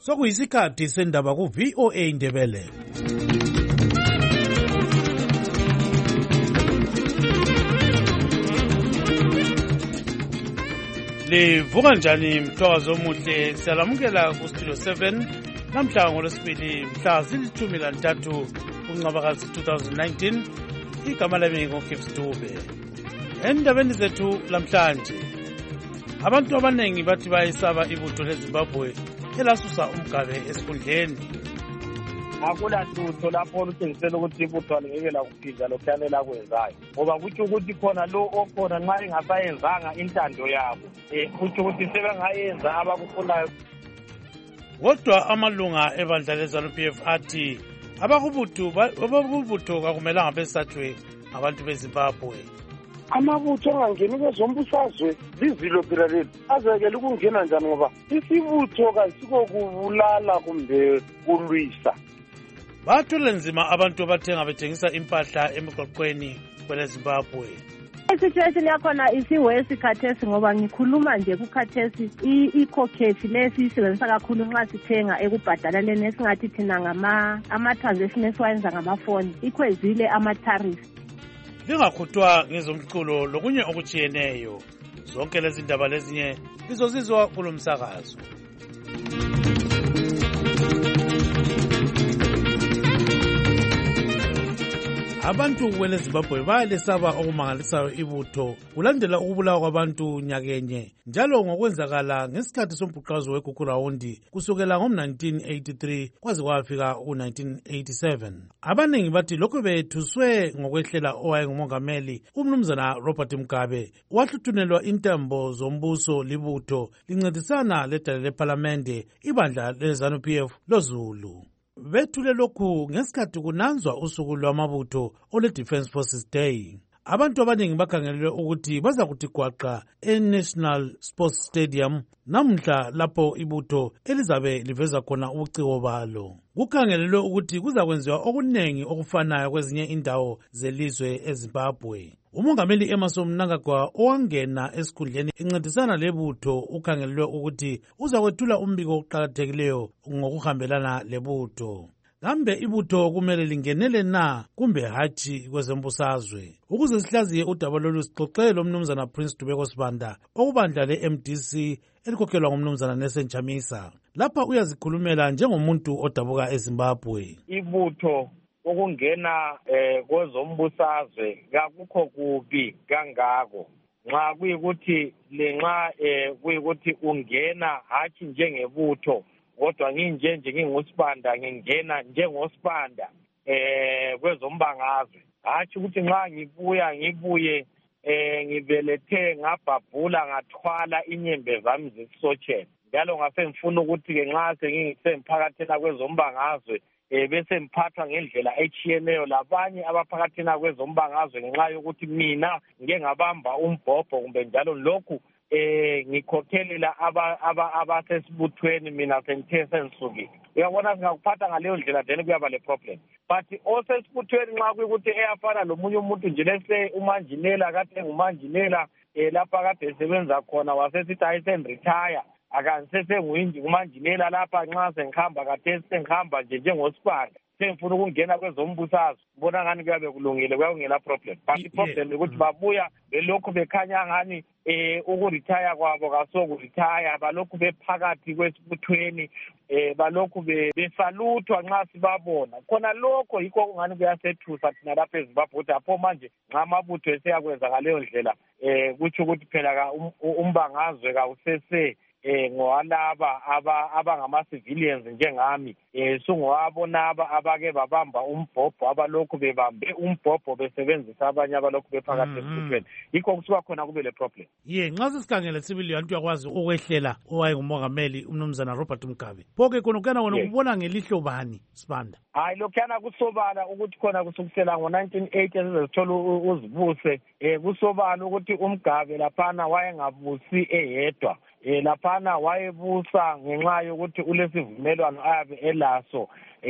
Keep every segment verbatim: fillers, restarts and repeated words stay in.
Sokuyisikhathi sendaba ku V O A Ndebele. Livuka njani mthwazo omuhle, siyalamukela ku Studio seven namhla ngolwesibili mhla zilithumi lantathu kuNcwabakazi two thousand nineteen. Igama lami ngoGibbs Dube. Endabeni zethu lamhlanje, abantu abanengi bathi bayisaba ibutho leZimbabwe elasusa uMgabe esikhundleni. Akula lutho lapho olutshengisela ukuthi ibutho alingeke lakuphinda lokhuyane lakwenzayo, ngoba kutsho ukuthi khona lo okhona nxa engasayenzanga intando yabo um kutsho ukuthi sebengayenza abakufunayo. Kodwa amalunga ebandla leZANU-P F athi abakubutho abakubutho kakumelanga besathwe ngabantu beZimbabwe. Amabutho angangeni kwezombusazwe lizilo phela leli azekele ukungena njani, ngoba isibutho kasiko kubulala kumbe kulwisa. Bathwele nzima abantu abathenga bethengisa impahla emigwaqweni kweleZimbabwe. Situation yakhona isiwesi khathesi, ngoba ngikhuluma nje kukhathesi i-cockage lesi isebenzisa kakhulu nxa sithenga ekubhadalaleni esingathi thina ngama ama-transaction esiwayenza ngamafoni, ikhwezile ama-tariff. Lingakhutwa ngezomculo lokunye okutshiyeneyo. Zonke lezi ndaba lezinye lizozizwa kulo msakazo. Abantu kweleZimbabwe bayalesaba okumangalisayo ibutho kulandela ukubulawa kwabantu nyakenye, njalo ngokwenzakala ngesikhathi sombhuqazo weGugurawundi kusukela ngo-nineteen eighty-three kwaze kwafika ku-nineteen eighty-seven. Abanengi bathi lokho bethuswe ngokwehlela owayengumongameli uMnumzana Robert Mugabe, wahlutshunelwa intambo zombuso libutho lincedisana ledale lephalamende ibandla leZANU-P F loZulu. Bethule lokhu ngesikhathi kunanzwa usuku lwamabutho ole Defence Forces Day. Abantu abaningi bakhangelelwe ukuthi baza kuthi gwaqa e-National Sports Stadium namhla lapho ibutho elizabe liveza khona ubuciko balo. Kukhangelelwe ukuthi kuzakwenziwa okunengi okufanayo kwezinye indawo zelizwe eZimbabwe. Umongameli Emmerson Mnangagwa owangena esikhundleni encedisana lebutho ukhangelelwe ukuthi uzakwethula umbiko oqhakathekileyo ngokuhambelana lebutho. Kambe ibutho kumele lingenele na kumbe hatshi kwezembusazwe? Ukuze sihlaziye udaba lolu sixoxele uMnumzana Prince Dubeko Sibanda okubandla le-M D C elikhokhelwa nguMnumzana Nelson Chamisa. Lapha uyazikhulumela njengomuntu odabuka eZimbabwe. Ibutho ukungena eh kwezombusazwe akukho kubi kangako, nxa kuyikuthi lenxa eh kuyikuthi ungena hatshi njengebutho, kodwa nginje nje ngingusibanda ngingena njengosibanda eh kwezombangazwe, hatshi ukuthi nxa ngibuya ngibuye eh ngibelethe ngabhabhula ngathwala inyembe zami zesisotshe, njalo ngase ngifuna ukuthi ke nxa sengisemphakathina kwezombangazwe eh bese ngiphathwa ngendlela echiyeneyo labanye abaphakathina kwezombangazwe ngenxa yokuthi mina ngike ngabamba umbhobho kumbe njalo lokhu eh ngikhokhelela aba abasesibuthweni mina sengithe sengisuki. Uyabona singakuphatha ngaleyo ndlela then kuyaba le problem. But osesibuthweni nxa kuyikuthi eyafana lomunye umuntu nje lese umanjinela kade ngumanjinela eh lapha kade esebenza khona wasesithi ayisen retire akansese nguyinji kumanjinela lapha nxa sengihamba kade sengihamba nje njengosibanda sengifuna ukungena kwezombusazwe, bona ngani kuyabe kulungile kuyakungela problem. But iproblem ukuthi babuya belokhu bekhanya ngani eh ukuretire kwabo kasokuretire, balokhu bephakathi kwesibuthweni eh balokhu besaluthwa nxa sibabona khona. Lokho yikho ngani kuyasethusa thina lapha eZimbabwe ukuthi apho manje nxa amabutho eseyakwenza ngaleyo ndlela eh kutsho ukuthi phela umbangazwe kawusese eh ngowalaba aba abangama civilians njengami, eh sungowabona aba abake babamba umbhobho abalokhu bebambe umbhobho besebenzisa abanye abalokhu bephakathi esibuthweni. Yikho kusuka khona kube le problem. Ye nxa sisikhangele civilian abantu yakwazi ukwehlela owayengumongameli uMnumzana Robert Mugabe. Phoke khona ukana wena ukubona ngelihlo bani Sibanda? Hayi lokhana kusobala ukuthi khona kusukusela ngo-nineteen eighty esizithola uzibuse eh kusobala ukuthi uMgabe laphana wayengabusi eyedwa. Eh laphana wayebusa ngenxa yokuthi ulesivumelwano ayabe elaso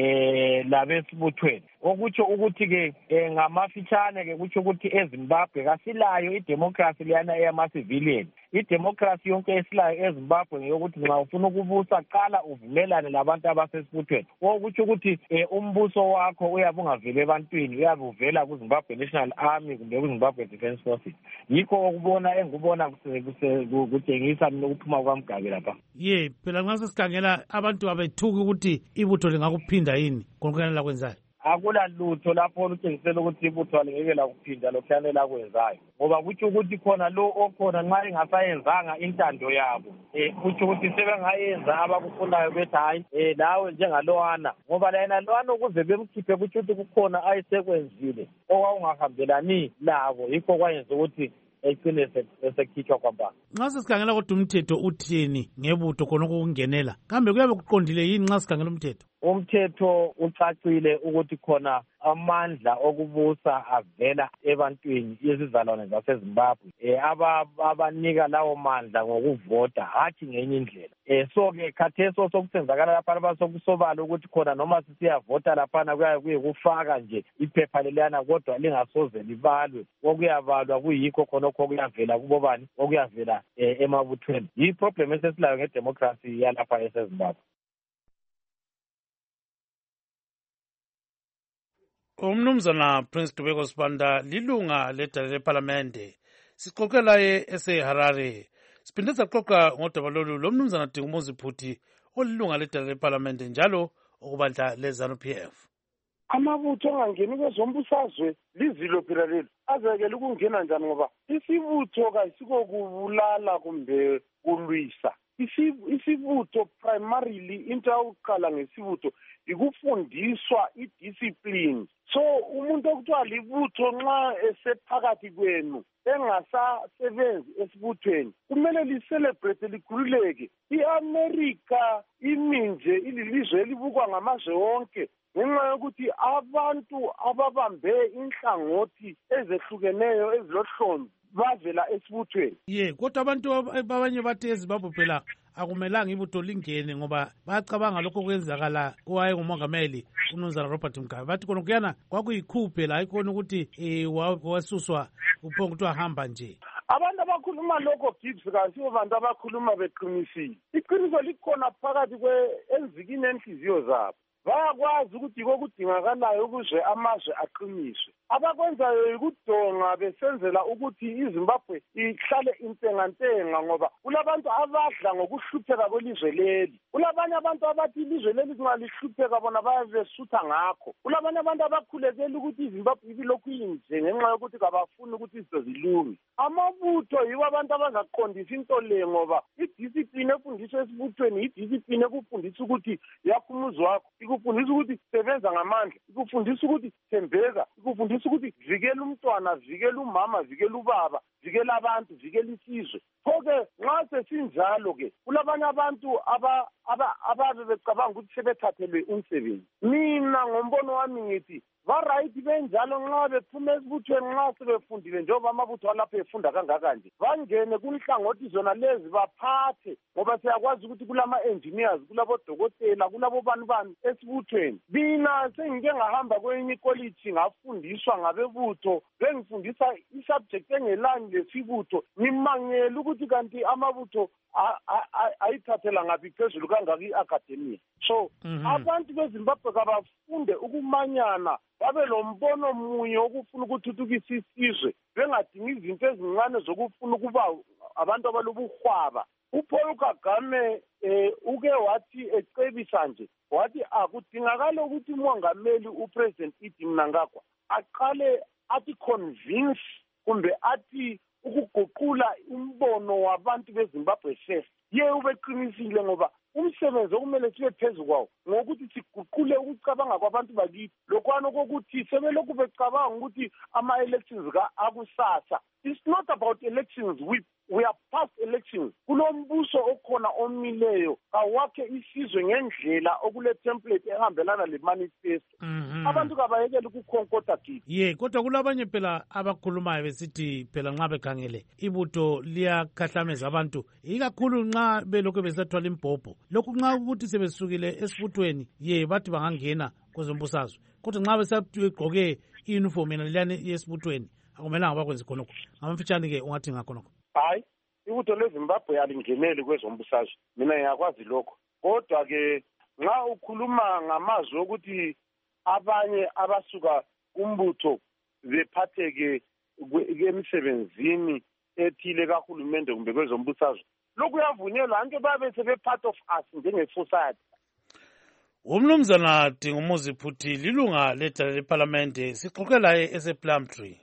eh labesibuthweni, okutsho ukuthi ke ngamafitshane ke kutsho ukuthi eZimbabwe kasilayo idemocracy liyana eyama civilian. idemocracy yonke esilayo eZimbabwe ngeyokuthi nxa ufuna ukubusa qala uvumelane labantu abasesibuthweni. Okutsho ukuthi umbuso wakho uyabe ungaveli ebantwini, uyabe uvela kuZimbabwe National Army kumbe kuZimbabwe Defence Forces. Yikho okubona engikubona kutshengisa mina ukuphuma kwaMgabe lapha. Ye, phela nxa sesikhangela abantu abethuki ukuthi ibutho lingakuphinda yini konke kwenzayo. Akula lutho lapho olutshengisela ukuthi ibutho alingeke lakuphinda lokhuyane lakwenzayo, ngoba kutsho ukuthi khona lo okhona nxa engasayenzanga intando yabo um kutsho ukuthi sebengayenza abakufunayo bethi hayi um lawe njengalowana, ngoba layena lowana ukuze bemkhiphe kutsho ukuthi kukhona ayesekwenzile okwakungahambelani labo, yikho kwayenza ukuthi ecine esekhitshwa kwambala. Nxa sesikhangela kodwa umthetho uthini ngebutho khona okungenela, kambe kuyabe kuqondile yini nxa sikhangela umthetho? Umthetho ucacile ukuthi khona amandla okubusa avela ebantwini izizalwane zaseZimbabwe eh abanika lawo mandla ngokuvota hathi ngenye indlela. Eh so ke khatheso sokusenzakala lapha abasokusobala ukuthi khona noma sisiyavota lapha kuyaye kuyikufaka nje iphepha lelana kodwa lingasoze libalwe, okuyabalwa kuyikho khona okho kuyavela kubobani okuyavela emabuthweni. Yi problem esesilayo ngedemocracy yalapha eseZimbabwe. Umnumzana Prince Dubeko Sibanda lilunga ledale leParlamente. Sixoxe laye eseHarare. Siphinde saxoxa ngodaba lolu lomnumzana Dingumuzi Phuthi olilunga ledale leParlamente njalo okubandla leZANU P F. Amabutho angangeni kwezombusazwe lizilo phela lelo. Azekele ukungena njani ngoba isibutho kayisiko kubulala kumbe kulwisa. Isibutho primarily into awuqala ngesibutho ikufundiswa idiscipline. So umuntu okuthiwa libutho nxa esephakathi kwenu engasasebenzi esibuthweni kumele licelebrate likhululeke. I-America iminje ililizwe elibukwa ngamazwe wonke ngenxa yokuthi abantu ababambe inhlangothi ezehlukeneyo ezilohlonzi bavela esibuthweni. Ye, kodwa abantu abanye bathi eZimbabwe phela akumelanga ibutho lingene ngoba bayacabanga lokho kwenzakala kwaye ngumongameli uMnumzana Robert Mugabe. Bathi khona kuyana kwakuyikhuphe la ikhona ukuthi eh wasuswa uphonga ukuthi ahamba nje. Abantu abakhuluma lokho Gibbs kasibo bantu abakhuluma beqinisile. Iqiniso likhona phakathi kwe enzikini enhliziyo zabo. Bayakwazi ukuthi kokudingakalayo ukuze amazwe aqiniswe. Abakwenzayo ukudonga besenzela ukuthi iZimbabwe ihlale intengantenga ngoba kulabantu abadla ngokuhlupheka kwelizwe leli. Kulabanye abantu abathi ilizwe leli kungalihlupheka bona bayabesutha ngakho. Kulabanye abantu abakhulekela ukuthi iZimbabwe ibilokhu inje ngenxa yokuthi kabafuni ukuthi izinto zilunge. Amabutho yiwo abantu abazaqondisa into le ngoba idiscipline efundiswa esibuthweni idiscipline ekufundisa ukuthi yakho umuzi wakho, ikufundisa ukuthi sebenza ngamandla, ikufundisa ukuthi thembeka, ikufundisa ukuthi vikela umntwana, vikela umama, vikela ubaba, vikela abantu, vikela isizwe. Pho-ke nxa sesinjalo ke kulabanye abantu aba ababe becabanga ukuthi sebethathelwe umsebenzi. Mina ngombono wami ngithi ba-right benjalo nxa bephuma esibuthweni nxa sebefundile njengoba amabutho alapho efunda kangaka nje bangene kunhlangothi zona lezi baphathe ngoba siyakwazi ukuthi kulama-engineers, kulabodokotela, kulabobani bani esibuthweni. Mina sengike ngahamba kwenye ikoliji ngafundiswa ngabebutho bengifundisa isubject engelani lesibutho ngimangela ukuthi kanti amabutho ayithathela ngaphi phezulu kangaka i-academia. So abantu beZimbabwe kabafunde ukumanyana babe lombono munye okufuna ukuthuthukisa isizwe bengadingi izinto ezincane zokufuna ukuba abantu abalobuhwaba. uPaul Kagame eh uke wathi ecebisa nje wathi akudingakala ukuthi umongameli upresident Idi Mnangagwa aqale athi convince kumbe athi ukuguqula umbono wabantu beZimbabwe first. Ye ubeqinisile ngoba umsebenzi okumele sibe phezulu kwawo ngokuthi siguqule ukucabanga kwabantu bakithi lokwana kokuthi sebelokhu becabanga ukuthi ama-elections akusasa. It's not about elections. We we are past elections. Kulombuso okhona omileyo awakhe isizwe ngendlela okule template ehambelana le manifesto. Abantu kabayekela ukukhonkotha kithi. Ye, kodwa kulabanye phela abakhulumayo besithi phela nxa bekhangele ibutho liyakhahlameza abantu ikakhulu nxa belokhu besathwala imbhobho. Lokhu nxa ukuthi sebesukile esibuthweni ye bathi bangangena kwezombusazwe. Kodwa nxa besagqoke i-uniform yena liyani yesibuthweni akumelanga bakwenze khonokho. Ngamafitshane ke ungathi ngakhonokho. Hayi ibutho leZimbabwe alingeneli kwezombusazwe mina ngiyakwazi lokho kodwa-ke nxa ukhuluma ngamazwi okuthi abanye abasuka kumbutho bephatheke emisebenzini ethile kahulumende kumbe kwezombusazwe lokhu kuyavunyelwa anke babe sebe-part of us njenge-society. Umnumzana Dingumuzi Phuthi lilunga ledala lephalamende sixoxe laye esePlumtree.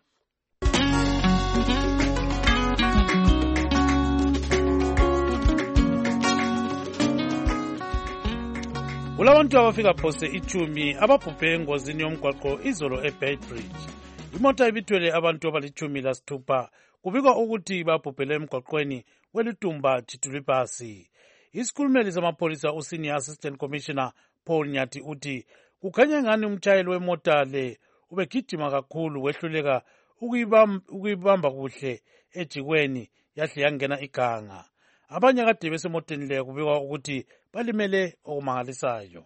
Kulabantu abafika phose ichumi ababhubhe engozini yomgwaqo izolo eBay Bridge. Imota ibithwele abantu abalichumi lasithupha kubikwa ukuthi babhubhele emgwaqweni weLutumba Chitulipasi. Isikhulumeli samapholisa uSenior Assistant Commissioner Paul Nyati uthi kukhanya ngani umtshayeli wemota le ubegijima kakhulu wehluleka ukuyibamba kuhle ejikweni yahle yangena iganga. Abanye kade besemoteni le kubikwa ukuthi balimele okumangalisayo.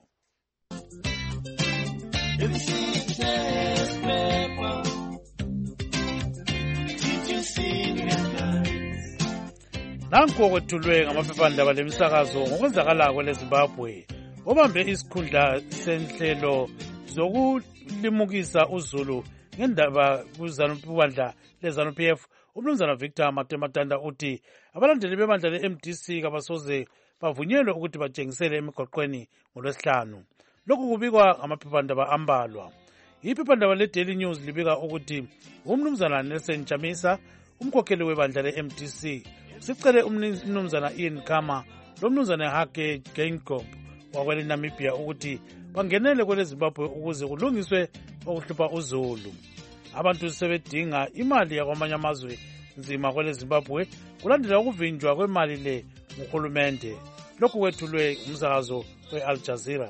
Nanku okwethulwe ngamaphephandaba lemisakazo ngokwenzakalako leZimbabwe obambe isikhundla senhlelo zokulimukisa uZulu ngendaba kubandla leZANU-P F. Umnumzana Victor Matematanda uthi abalandeli bebandla le-M D C kabasoze bavunyelwe ukuthi batshengisele emigwaqweni ngolwesihlanu. Lokhu kubikwa ngamaphephandaba ambalwa. Iphephandaba le-Daily News libika ukuthi umnumzana Nelson Chamisa umkhokheli webandla le-M D C sicele umnumzana Ian Khama lomnumzana Hage Geingob wakwele Namibia ukuthi bangenele kwele Zimbabwe ukuze kulungiswe okuhlupha uZulu. Abantu sebedinga imali yakwamanye amazwe nzima kwele Zimbabwe kulandela ukuvinjwa kwemali le nguhulumende. Lokhu kwethulwe umsakazo we-Al Jazeera.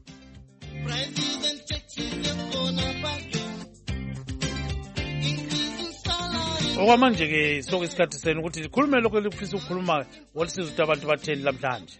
Okwamanje-ke soke isikhathi senu ukuthi likhulume lokho elifisa ukukhuluma wolisiza ukuthi abantu batheni lamhlanje.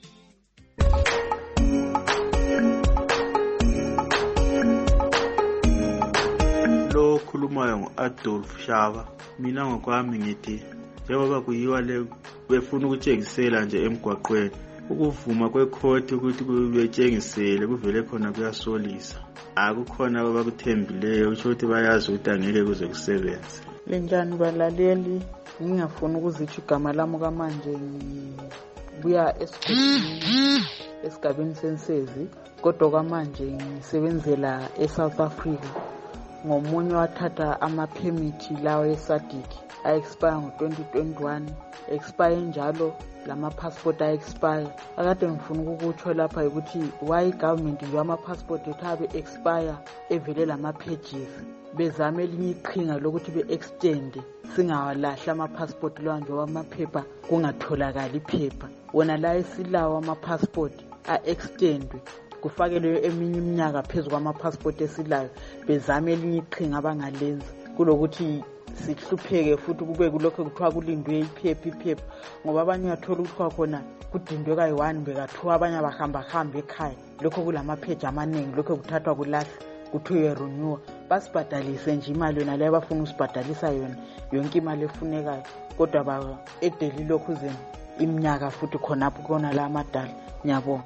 Lo khulumayo ngu-Adolf Shaba. Mina ngokwami ngithi njengoba kuyiwa le befuna ukutshengisela nje emgwaqweni ukuvuma kwekhoti ukuthi kubetshengisele kuvele khona kuyasolisa. Akukhona abakuthembileyo kusho ukuthi bayazi ukuthi angeke kuze kusebenze. Lenjani balaleli ngingafuna ukuzitsho igama lami kamanje ngibuya esikhosini esigabeni sensezi kodwa kwamanje ngisebenzela eSouth Africa ngomunye wathatha amaphemithi lawo eSADC a-expire ngo-twenty twenty-one expire njalo lama passport a-expire. Akade ngifuna ukukutsho lapha ukuthi why government nje ama-passport ethabe expire evele lama pages bezame elinye iqhinga lokuthi be-extend singawalahla ama-passport lawa nje wamaphepha kungatholakali iphepha wona la esilawo ama-passport a-extendwe kufakelwe eminye iminyaka phezu kwama-passport esilayo bezame elinye iqhinga abangalenza kulokuthi sihlupheke futhi kube kulokho kuthiwa kulindwe iphepha iphepha ngoba abanye uyathola ukuthi kwakhona kudindwe kayi-one bekathiwa abanye bahamba hamba ekhaya lokho kulamapheji amaningi lokho kuthathwa kulahle kuthiwe renew basibhadalise nje imali yona leyo abafuna usibhadalisa yona yonke imali efunekayo kodwa ba edeli lokhu zeni iminyaka futhi khonapho kona la amadala. Ngiyabonga.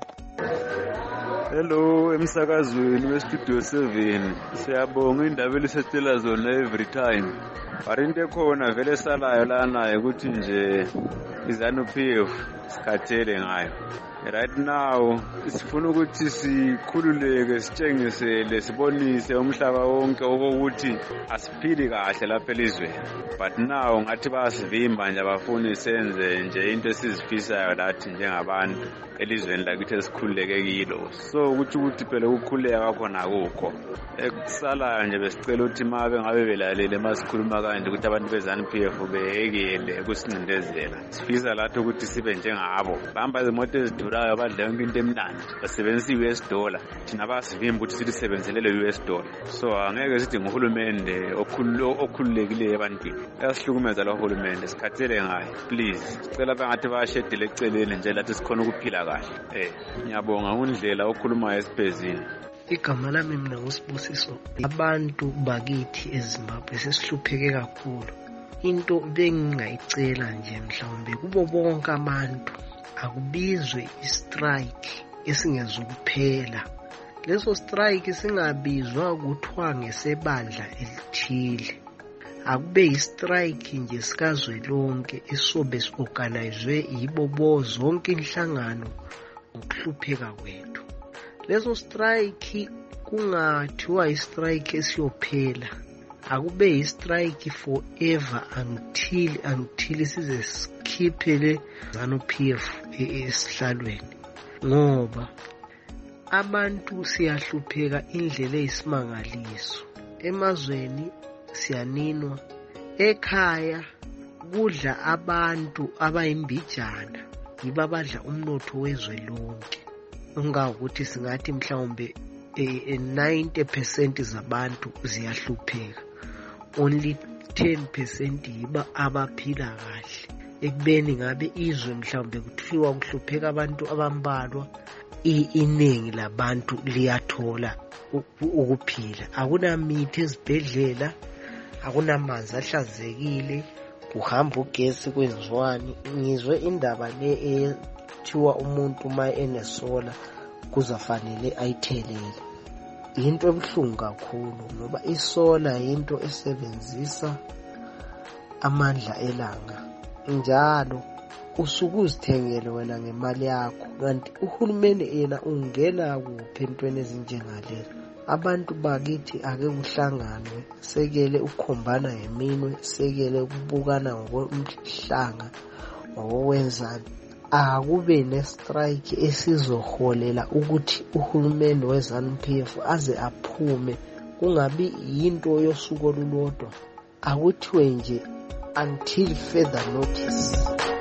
Hello emsakazweni westudio seven siyabonga indaba elisethela zona every time arinto ekhona vele salayo lana ukuthi nje iZANU-P F sikhathele ngayo right now sifuna ukuthi sikhululeke sitshengisele sibonise umhlaba wonke ukuthi asiphili kahle lapha elizweni but now ngathi bayasivimba nje abafuni senze nje into esizifisayo lathi njengabantu elizweni lakithi esikhululeke kilo so ukuthi ukuthi phela ukukhuleka khona akukho ekusalayo nje besicela ukuthi mabe ngabe belalele masikhuluma kanje ukuthi abantu beZANU-P F behekele kusincindezela sifisa lathi ukuthi sibe njengabo bahamba izimoto ezidurayo badla yonke into emnandi basebenzisa i-U S dollar thina basivimba ukuthi sithi sebenzelele i-U S dollar so angeke sithi nguhulumende okhululekileyo ebantwini uyasihlukumeza lo hulumende sikhathele ngayo please sicela bangathi bayashedile eceleni nje lathi sikhona ukuphila kahle eh ngiyabonga undlela okhuluma esibhezini. Igama lami mina nguSibusiso. Abantu bakithi eZimbabwe sesihlupheke kakhulu into bengingayicela nje mhlawumbe kubo bonke abantu akubizwe istrike esingezukuphela. Leso strike singabizwa kuthiwa ngesebandla elithile. Akube istrike nje sikazwelonke esobe siorganizwe yibo bo zonke inhlangano ngokuhlupheka kwethu. Leso strike kungathiwa istrike esiyophela. Akube istrike forever until until size sikhiphele ZANU-P F esihlalweni. Ngoba abantu siyahlupheka indlela eyisimangaliso. Emazweni siyaninwa, ekhaya kudla abantu abayimbijana yiba badla umnotho wezwe lonke. Ungakuthi singathi mhlawumbe ninety percent zabantu ziyahlupheka, only ten percent yiba abaphila kahle. Ekubeni ngabe izwe mhlawumbe kuthiwa kuhlupheka abantu abambalwa, iningi labantu liyathola ukuphila. Akunamithi ezibhedlela, akunamanzi ahlanzekile, kuhamba ugesi kwenziwani. Ngizwe indaba le ethiwa umuntu uma enesola kuzafanele ayithelele. Into ebuhlungu kakhulu ngoba isola into esebenzisa amandla elanga. Njalo usuke uzithengele wena ngemali yakho, kanti uhulumeni yena ungena kuphi entweni ezinjengalezi. Abantu bakithi ake kuhlanganwe, sekele ukukhombana ngeminwe, sekele ukubukana ngokomhlanga ngokwenzani. Akube nestrike esizoholela ukuthi uhulumeni weZANU-P F aze aphume, kungabi yinto yosuku olulodwa. Akuthiwe nje until further notice.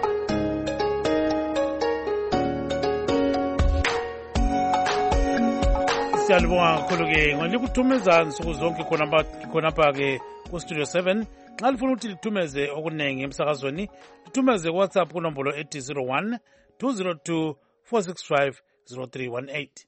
Siyalibonga kakhulu ke ngikuthumeza nsuku zonke khona khonapha ke ku studio seven. Nxa lifuna ukuthi lithumeze okunengi emsakazweni, lithumeze ku WhatsApp kunombolo ethi zero one two zero two four six five zero three one eight.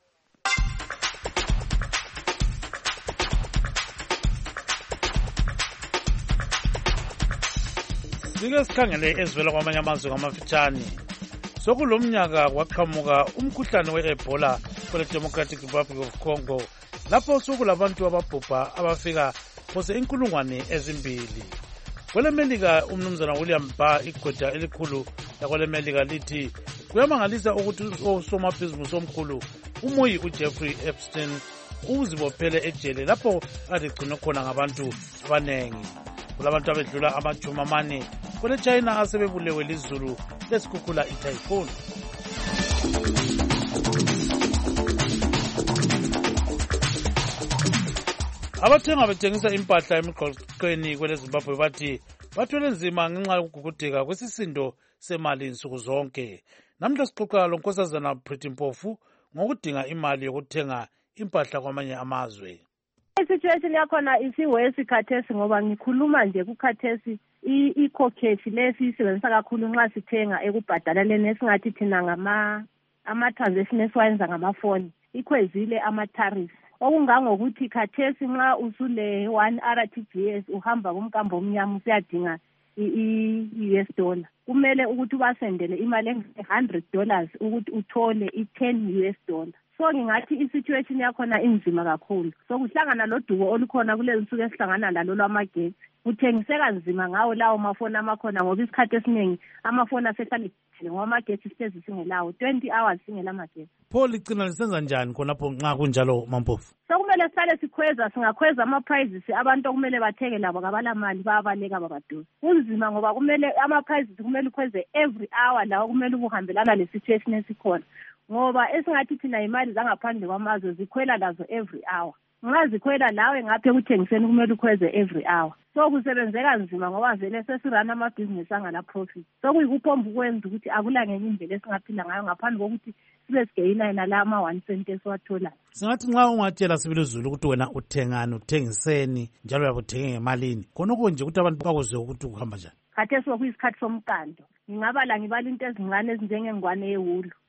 Sike sikhangele ezivela kwamanye amazwe ngamafitshane. Sokulomnyaka kwaqhamuka umkhuhlane we-Ebola kule Democratic Republic of Congo, lapho sokulabantu ababhubha abafika phose inkulungwane ezimbili. Kwele Melika umnumzana William Barr, igqwetha elikhulu yakwele Melika, lithi kuyamangalisa ukuthi usomabhizinisi omkhulu umoyi uJeffrey Epstein uzibophele ejele lapho kade gcinwe khona ngabantu abanengi. Kulabantu abedlula amajuma amane kwele China asebebulewe lizulu lesikhukhula iTyphoon. Abathenga bethengisa impahla emigqaqweni kwele Zimbabwe bathi bathwele nzima ngenxa yokugugudeka kwesisindo semali nsuku zonke. Namhla sixoxa lo Nkosazana Pretty Mpofu ngokudinga imali yokuthenga impahla kwamanye amazwe. Situation yakhona isiwesi khathesi ngoba ngikhuluma nje kukhathesi i-cockage lesi isebenzisa kakhulu nxa sithenga ekubhadala leni esingathi thina ngama ama-transaction esiwayenza ngamafoni. Ikhwezile ama-tariffs. Okungangokuthi khathesi nxa usule one R T G S uhamba kumkambo omnyama usiyadinga i-U S dollar, kumele ukuthi ubasendele imali engu-one hundred dollars ukuthi uthole i-ten U S dollar. So ngingathi i-situation yakhona inzima kakhulu. So kuhlangana lodubo olukhona kulezi nsuku esihlangana lalo lwamagetsi, kuthengiseka nzima ngawo lawo mafoni amakhona ngoba isikhathi esiningi amafoni asehlala ngoba amagetsi sihlezi singelawo twenty hours singela magetsi. Pho ligcina lisenza njani khonapho nxa kunjalo Mampofu? So kumele sihlale sikhweza, singakhweza ama-prices abantu okumele bathenge labo kabalamali bayabaleka babadose. Kunzima ngoba kumele ama-prices kumele ukhweze every hour lawo kumele ukuhambelana le-situation esikhona. Ngoba esingathi thina imali zangaphandle kwamazwe zikhwela lazo every hour. Nxa zikhwela lawe ngaphe kuthengiseni kumele ukhweze every hour. So kusebenzeka nzima ngoba vele sesirana amabhizinisi angala profit. So kuyikuphomba ukwenza ukuthi akula ngenye indlela esingaphila ngayo ngaphandle kokuthi sibe sigeyina nala ama one cent esiwathola. Singathi nxa ungatshela sibili izulu ukuthi wena uthengani uthengiseni njalo uyabuthenge ngemalini, khonokho nje ukuthi abantu bakuzwe ukuthi kuhamba njani. Khathesi sokuyisikhathi somkando. Ngingabala ngibala into ezincane ezinjengengwane yewulu.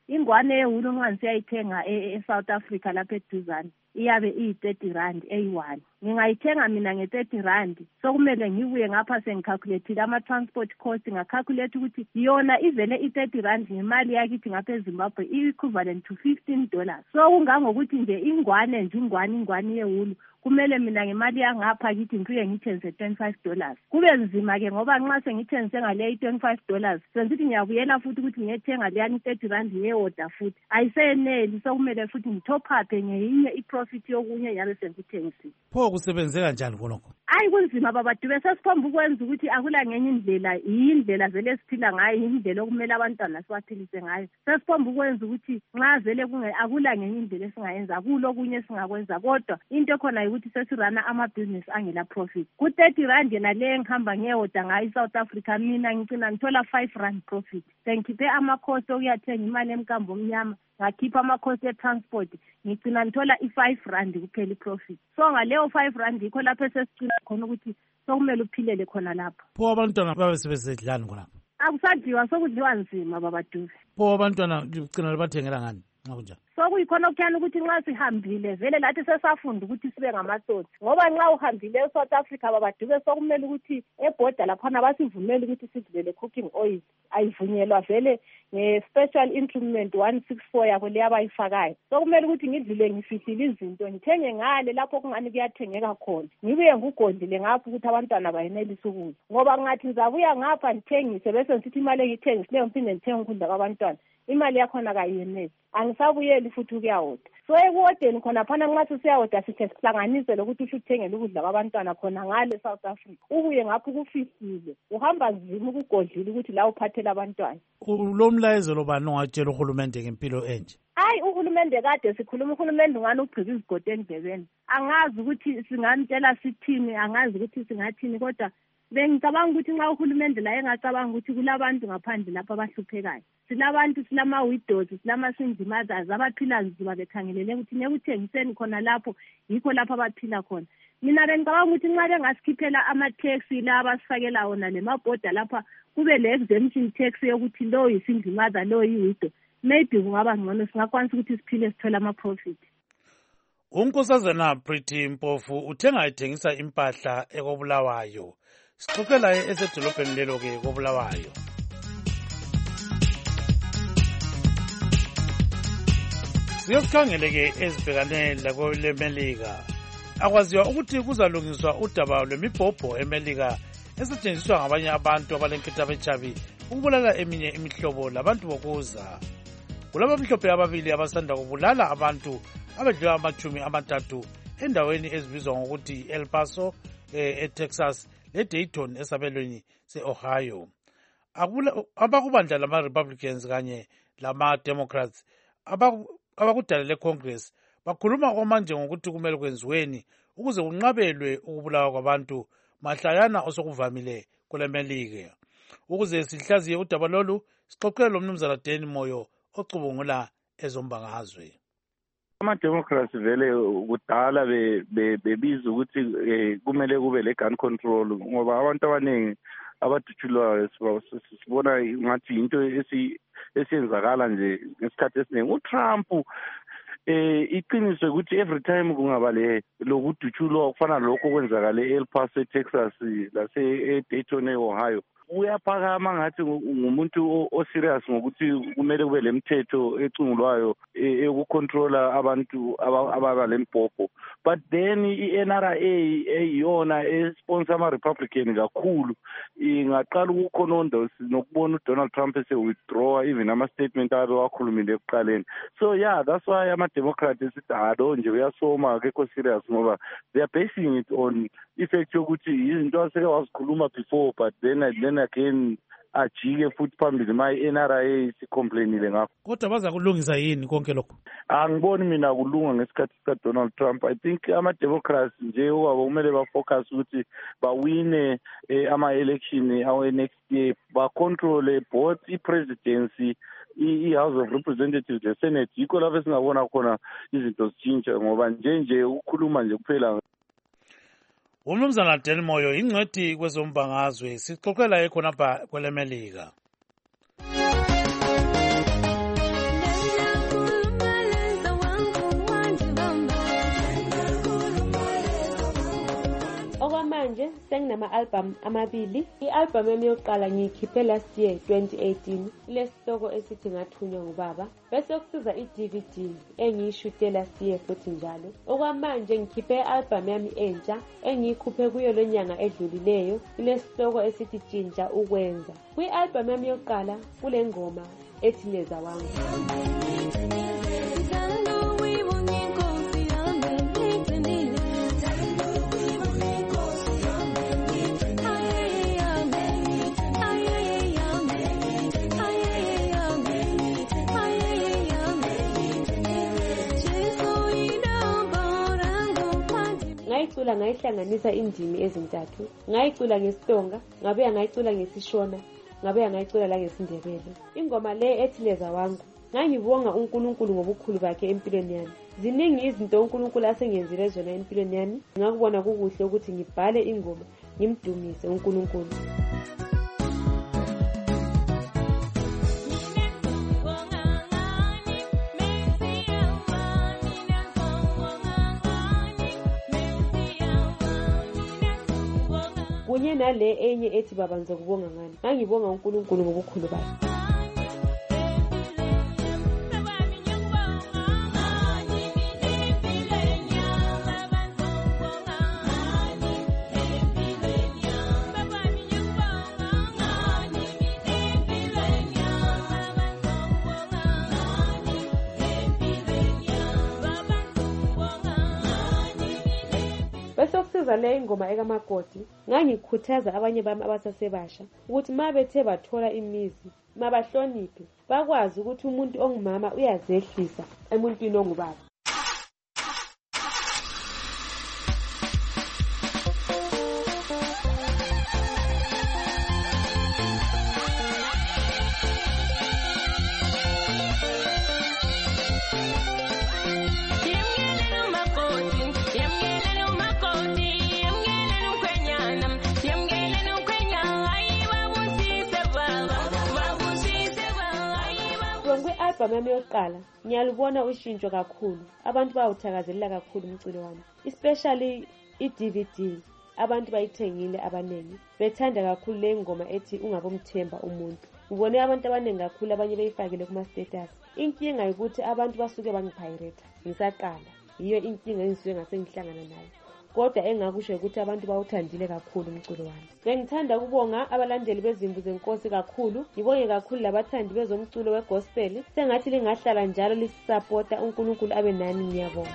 ingwane yewulu nxa ngisiyayithenga e-South Africa lapha eduzane iyabe iyi-thirty rand eyi-one. Ngingayithenga mina nge-thirty rand, sokumele ngibuye ngapha sengicalculateile ama-transport cost, ngacalculate ukuthi yona ivele i-thirty rand ngemali yakithi ngapha eZimbabwe i-equivalent to fifteen dollars. So kungangokuthi nje ingwane nje ingwane ingwane yewulu kumele mina ngemali yangapha kithi ngifike ngithengise twenty-five dollars. Kube nzima-ke ngoba nxa sengithengise ngaleyo twenty-five dollars senzithi ngiyabuyela futhi ukuthi ngiyethenga leyani thirty rand ye-order futhi ayiseneli, sokumele futhi ngithophaphe ngeyinye i-profit yokunye yabe sengithengisile. Pho kusebenzeka njani khonokho? Hayi kunzima babadube, sesikhomba ukwenza ukuthi akula ngenye indlela, yindlela vele esiphila ngayo, yindlela okumele abantwana sibaphilise ngayo. Sesikhomba ukwenza ukuthi nxa vele akula ngenye indlela esingayenza, akulokunye esingakwenza, kodwa into ekhona ukuthi sesirana amabhizinisi angela profit. Ku-thirty rand yena le engihamba ngeyoda ngayo i-South Africa mina ngicina ngithola five rand profit. Sengikhiphe amakhosi okuyathenga imali emkambo omnyama, ngakhipha amakhosi e-transport, ngicina ngithola i-five rand kuphela i-profit. So ngaleyo five rand yikho lapho esesicina khona ukuthi sokumele uphilele khona lapho. Pho abantwana babe sebesedlani khonapho? Akusadliwa, sokudliwa nzima babadube. Pho abantwana ugcina libathengela ngani nxa kunjani? Sokuyikhona okuthana ukuthi nxa sihambile vele lathi sesafunda ukuthi sibe ngamatsotsi, ngoba nxa uhambile e-South Africa babadube sokumele ukuthi ebhoda laphana basivumele ukuthi sidlele cooking oil, ayivunyelwa vele nge-special increment one sixty-four yabo le abayifakayo. Sokumele ukuthi ngidlule ngifihlile izinto ngithenge ngale lapho kungani kuyathengeka khona, ngibuye ngugondile ngapho ukuthi abantwana bayenelise ukudla, ngoba ngathi ngizabuya ngapha ngithengise bese ngisithi imali engiyithengisileyo ngiphinde ngithenge ukudla kwabantwana, imali yakhona kayeneli, angisabuyeli futhi ukuyawoda. So ekuwodeni khona phana nxa sisiyawoda sithe sihlanganise lokuthi usuthengele ukudla kwabantwana khona ngale South Africa, ubuye ngapho kufihlile, uhamba nzima ukugodlile ukuthi la uphathele abantwana. Lo mlayezo lobani ongatshela uhulumende ngempilo enje? Hayi uhulumende kade sikhuluma, uhulumende ungani ugqiba izigodo endlebeni. Angazi ukuthi singamtshela sithini, angazi ukuthi singathini, kodwa bengicabanga ukuthi nxa uhulumende la engacabanga ukuthi kulabantu ngaphandle lapha abahluphekayo. Silabantu, silama-widows, silama-single mothers abaphila nzima bekhangelele ukuthi nekuthengiseni khona lapho yikho lapho abaphila khona. Mina bengicabanga ukuthi nxa bengasikhiphela ama-taxi la abasifakela wona lemabhoda lapha kube le-exemption tax yokuthi lo yi-single mother, lo yi-widow, maybe kungaba ngcono singakwanisa ukuthi siphile sithole ama-profit. Unkosazana Pretty Mpofu uthenga ethengisa impahla ekobulawayo. Sixoxela esedolobheni lelo-ke kobulawayo. Siyosikhangele-ke ezibhekane lakwelemelika. Akwaziwa ukuthi kuzalungiswa udaba lwemibhobho emelika esetshenziswa ngabanye abantu abalenketha bechabi ukubulala eminye imihlobo labantu bokuza. Kulaba mhlophe ababili abasanda kubulala abantu abedlula amachumi amathathu endaweni ezibizwa ngokuthi El Paso eTexas leDayton esabelweni se-Ohio. Abakubandla lama-Republicans kanye lama-Democrats abakudala le-Congress bakhuluma omanje ngokuthi kumele kwenziweni ukuze kunqabelwe ukubulawa kwabantu mahlayana osokuvamile kule melika. Ukuze sihlaziye udaba lolu sixoxele lo mnumzana Danny Moyo ocubungula ezombangazwe. Ama-Democrats vele kudala bebiza ukuthi kumele kube le-gun control ngoba abantu abaningi abadutshulwayo sibona ngathi into esiyenzakala nje ngesikhathi esiningi. uTrump eh iqiniso ukuthi every time kungaba le lokudutshulwa kufana lokho kwenzakala e-El Paso eTexas lase eDayton eOhio, uyaphakama ngathi ngumuntu o-serious ngokuthi kumele kube lemthetho ecungulwayo yokucontrola abantu ababa lembhobho. But then i-N R A eyiyona esponsor ama-Republican kakhulu ingaqala ukukhononda nokubona uDonald Trump ese-withdraw even ama-statement abe wakhulumile ekuqaleni. So yeah, that's why ama-Democrats esithi hado nje uyasoma akekho serious ngoba they are basing it on effect yokuthi izinto aseke wazikhuluma before but then then again ajike futhi phambili ma i-N R A isicomplainile ngakho. Kodwa baza kulungisa yini konke lokho? Angiboni mina kulunga ngesikhathi sikaDonald Trump. I think ama-Democrats nje wabo kumele bafocus ukuthi bawine ama-election awe next year, bacontrole both i-presidency i-House of Representatives le-Senate. Yikho lapho esingabona khona izinto zitshintsha ngoba nje nje ukukhuluma nje kuphela. Umnumzana Danny Moyo ingcwethi kwezombangazwe sixoxela ekhonapha kwelemelika. manje senginama-album amabili. I-album yami yokuqala ngiyikhiphe last year twenty eighteen, ilesihloko esithi Ngathunywa Ngubaba, bese kusiza i-D V D engiyishute last year futhi njalo. Okwamanje ngikhiphe i-album yami entsha engiyikhuphe kuyo lo nyanga edlulileyo, ilesihloko esithi Tshintsha Ukwenza. Kwi-album yami yokuqala kule ngoma ethi Leza Wangu. Ngayicula ngayihlanganisa indimi ezintathu. Ngayicula ngeSitonga, ngabuya ngayicula ngeSishona, ngabuya ngayicula la ngeSindebele. Ingoma le ethi Leza Wangu ngangibonga uNkulunkulu ngobukhulu bakhe empilweni yami. Ziningi izinto uNkulunkulu asengenzile zona empilweni yami. Ngakubona kukuhle ukuthi ngibhale ingoma ngimdumise uNkulunkulu. Kunye nale enye ethi Baba Ngizokubonga Ngani. Ngangibonga uNkulunkulu ngobukhulu bakhe. Bese kusiza le ingoma ekamakoti ngangikhuthaza abanye bami abasasebasha ukuthi mabethe bathola imizi mabahloniphe bakwazi ukuthi umuntu ongumama uyazehlisa emuntwini ongubaba. Kwi-album yami yokuqala ngiyalubona ushintsho kakhulu. Abantu bawuthakazelela kakhulu umculo wami, especially i-D V D. Abantu bayithengile abaningi, bethanda kakhulu le ngoma ethi Ungabomthemba Umuntu. Ngibone abantu abaningi kakhulu abanye beyifakile kuma-status. Inkinga ukuthi abantu basuke bangipirate ngisaqala. Yiyo inkinga engisuke ngase ngihlangana nayo. Kodwa engakusho ukuthi abantu bawuthandile kakhulu umculo wami. Ngithanda ukubonga abalandeli bezimvu zenkosi kakhulu. Ngibonge kakhulu labathandi bezomculo wegospel. Sengathi lingahlala njalo lisupporta uNkulunkulu abe nani, ngiyabonga.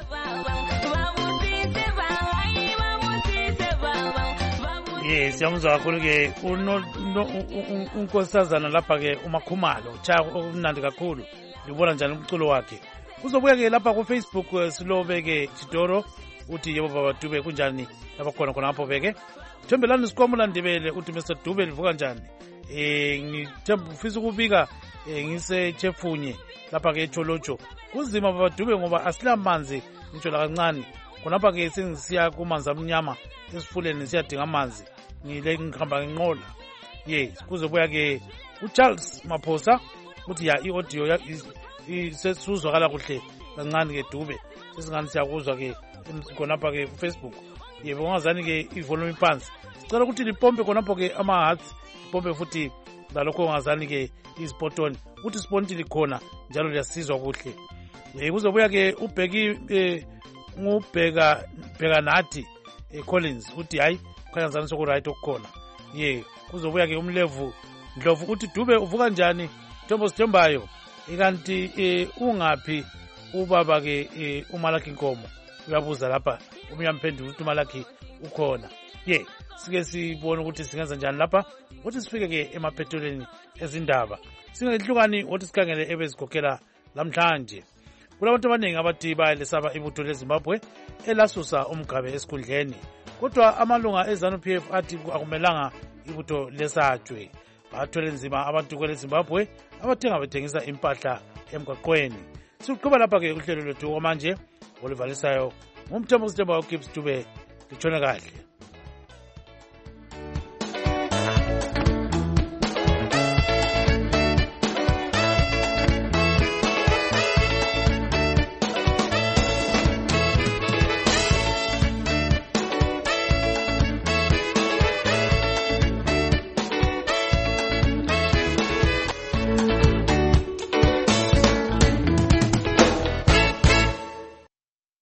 Yes, siyamuzwa kakhulu ke unkosazana lapha ke uMakhumalo cha okumnandi kakhulu. Ngibona njani umculo wakhe. Uzobuya ke lapha ku Facebook silobe ke Chidoro uthi yebo baba Dube kunjani lapha khona khona apho beke. Thembelani Sikwamula Ndebele uthi Mister Dube livuka njani. Eh ngithemba ufisa ukubika ngise Chefunye lapha ke eCholocho. Kuzima baba Dube ngoba asilamanzi ngitsho la kancane. Khonapha ke sengisiya kumanzi amnyama esifuleni siyadinga amanzi. Ngile ngihamba ngenqola. Yes, kuzobuya ke uCharles Maphosa uthi ya iaudio ya isesuzwakala kuhle kancane ke Dube. Sesingani siyakuzwa ke khonapha ke ku Facebook. Yebo ngazani ke ivolume iphansi. Sicela ukuthi lipompe khonapho ke ama hearts, lipompe futhi lalokho ngazani ke izipotoni. Uthi sponti likhona njalo liyasizwa kuhle. Eh kuzobuya ke ubheki ngubheka bheka nathi eCollins uthi hayi khanyazana soku right okukhona. Ye kuzobuya ke umlevu Ndlovu uthi Dube uvuka njani Thombo Sithembayo ikanti eh ungaphi ubaba ke uMalaki Nkomo. Uyabuza lapha umyamphendula ukuthi uMalaki ukhona. Ye sike sibone ukuthi singenza njani lapha ukuthi sifike ke emaphethelweni ezindaba. Singehlukani ukuthi sikhangele ebezigokela lamhlanje. Kulabantu abaningi abathi bayalesaba ibutho leZimbabwe elasusa umgabe esikhundleni. Kodwa amalunga eZANU-P F athi akumelanga ibutho lesatshwe. Bathwele nzima abantu kweleZimbabwe abathenga bethengisa impahla emgwaqweni. Siqhubeka lapha ke uhlelo lwethu manje olivalisayo ngumthombo Sithembayo Gibbs Dube. Litshone kahle.